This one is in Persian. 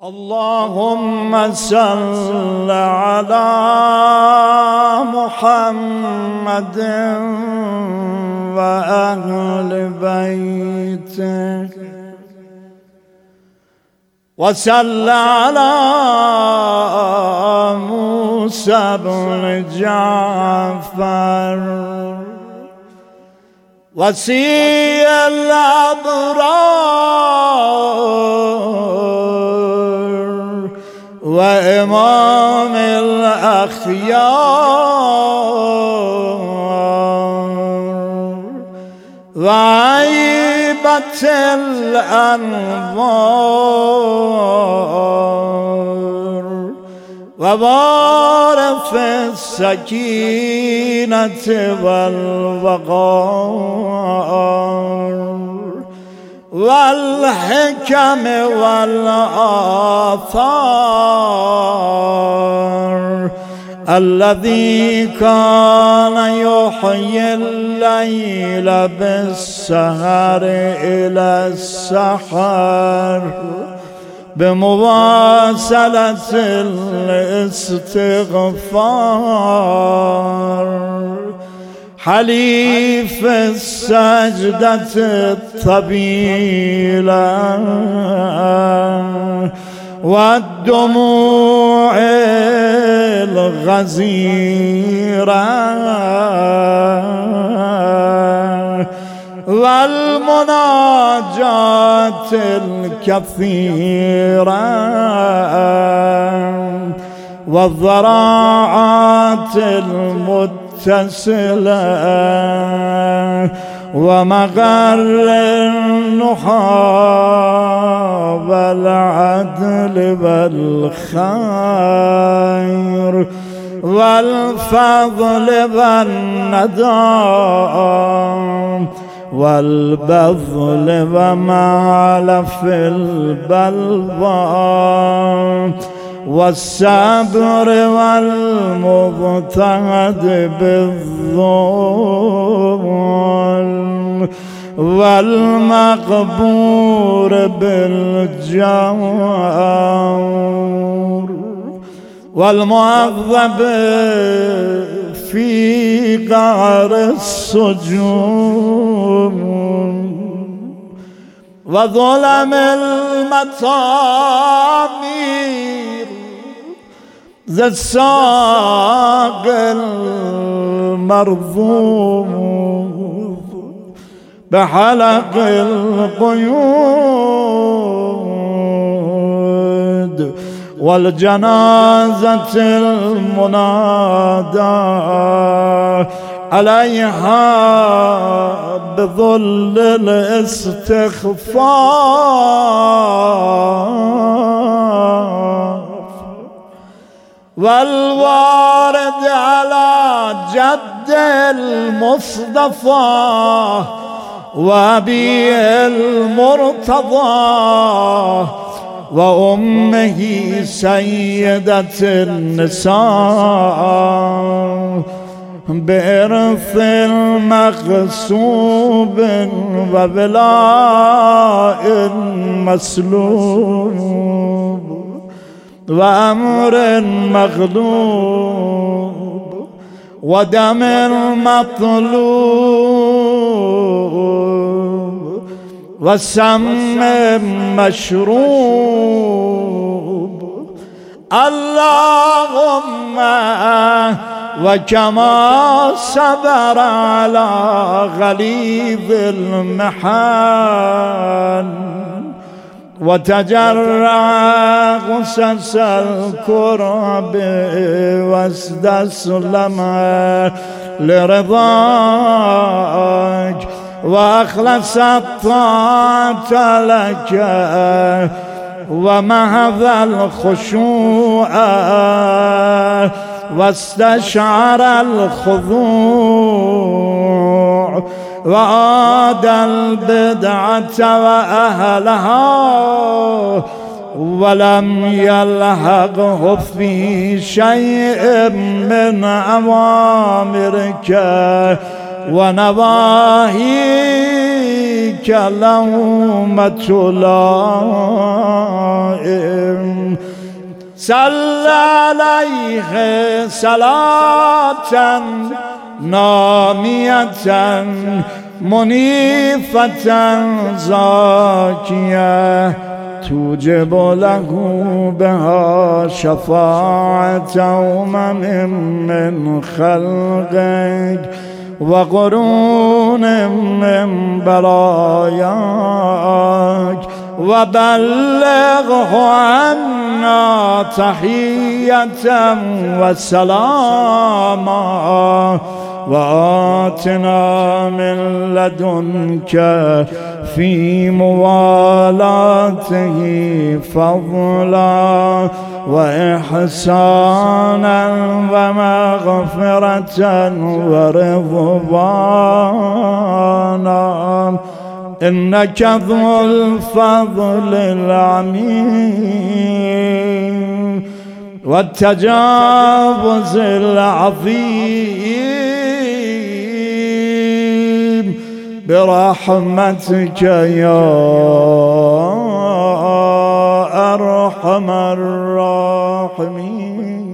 اللهم صل على محمد وأهل بيته وصل على موسى بن جعفر وصي الأبرار وإمام الأخيار وعيبة الأنوار ووارث السكينة والوقار والحكم والآثار الذي كان يحيي الليل بالسهر إلى السحر بمواصلة الاستغفار حليف السجدة الطويلة والدموع الغزيرة والمناجاة الكثيرة والضراعات المتصلة ومغر النحى والعدل والخير والفضل والندى والبذل وما في البلوى والصبر والمضطهد بالظلم والمقبور بالجور والمعذب في قعر السجون وظلم المطامير ذا الساق المرضوم بحلق القيود والجنازة المنادى عليها بظل الاستخفاف والوارد على جد المصطفى وأبي المرتضى وأمه سيدة النساء بإرث مغصوب وبلاء مسلوب وأمر مغلوب ودم مطلوب وسم مشروب اللهم وكما صبر على غليظ المحن وتجرع غصص الكرب واستسلم لرضاك وأخلص الطاعة لك ومهض الخشوع واستشعر الخضوع وعاد البدعة وأهلها ولم يلحقه في شيء من أوامرك ونواهيك فيك لومة لائم صل عليه صلاة نامية منيفة زاكية توجب له بها شفاعة من خلقك وقرون من براياك وبلغه عنا تحية وسلاما وآتنا من لدنك في موالاته فضلا وإحسانا ومغفرة ورضوانا إنك ذو الفضل العميم والتجاوز العظيم برحمتك يا أرحم الراحمين.